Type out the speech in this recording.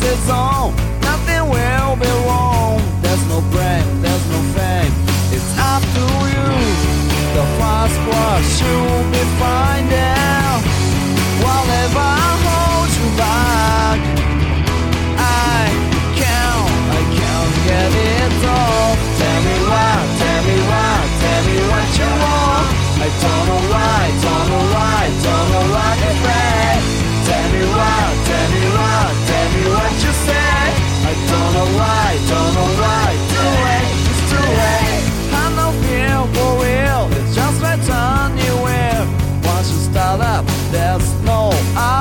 its own. Nothing will be wrong. There's no blame, there's no fame. It's up to you. The fast brush you'll be finding. Whatever holds you back, I can't get it off. Tell me why, tell me why, tell me what you want. I don't know why, don't know why, don't know what you think. Tell me why, tell me why, tell me what you say. I don't know why, don't know why. Too late, it's too late. I no fear for real. It's just right on you will. Once you start up, there's no